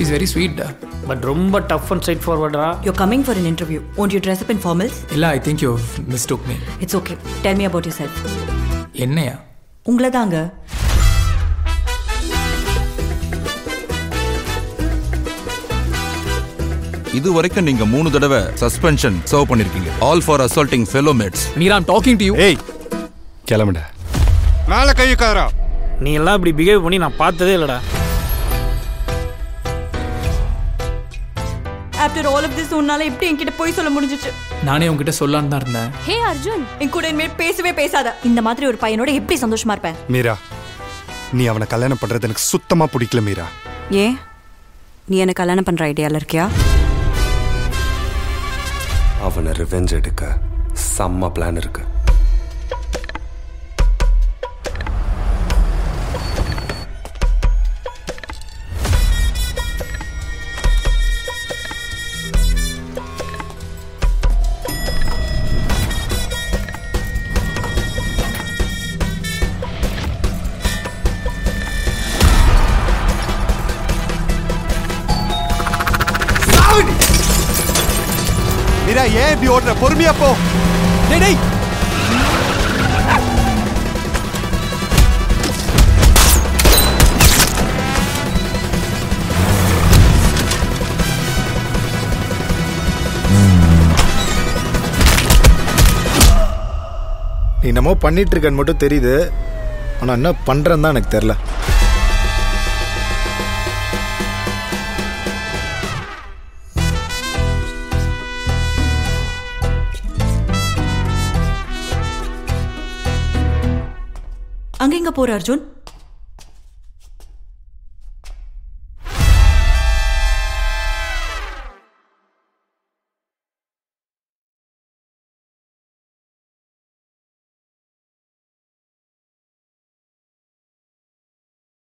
Is very sweet. But ரொம்ப tough and straight ஃபார்வர்டா. You're coming for an interview. Won't you dress up in formals? இல்லை, I think you mistook me. It's okay. Tell me about yourself. என்னையா? உங்களை தாங்க. இது வரைக்கும் நீங்க 3 தடவை சஸ்பென்ஷன் சர்வ் பண்ணிருக்கீங்க. All for assaulting fellow mates. Meera, I'm talking to you. ஏய், கிளம்புடா. மேல கை காரா. நீ எல்லாம் இப்படி பிஹேவ் பண்ணி நான் பார்த்ததே இல்லடா. After all of this உன்னால எப்படி என்கிட்ட போய் சொல்ல முடிஞ்சிச்சு? நானே உங்ககிட்ட சொல்லலான்னு தான் இருந்தேன். ஹே அர்ஜுன், என் கூட இனிமேல் பேசவே பேசாத. இந்த மாதிரி ஒரு பையனோட எப்படி சந்தோஷமா இருப்பேன்? மீரா, நீ அவனை கல்யாணம் பண்றது எனக்கு சுத்தமா பிடிக்கல மீரா. ஏன்? நீ என்ன கல்யாணம் பண்ற ஐடியால இருக்கியா? அவனை ரிவெஞ்ச் எடுக்க செம்ம பிளான் இருக்கு. மீரா, ஏன் இப்படி ஓடுற? பொறுமையா போ. டேய் டேய், நீ என்னமோ பண்ணிட்டு இருக்கன்னு மட்டும் தெரியுது, ஆனா என்ன பண்றேன்னு தான் எனக்கு தெரியல. அங்க எங்க போற அர்ஜுன்?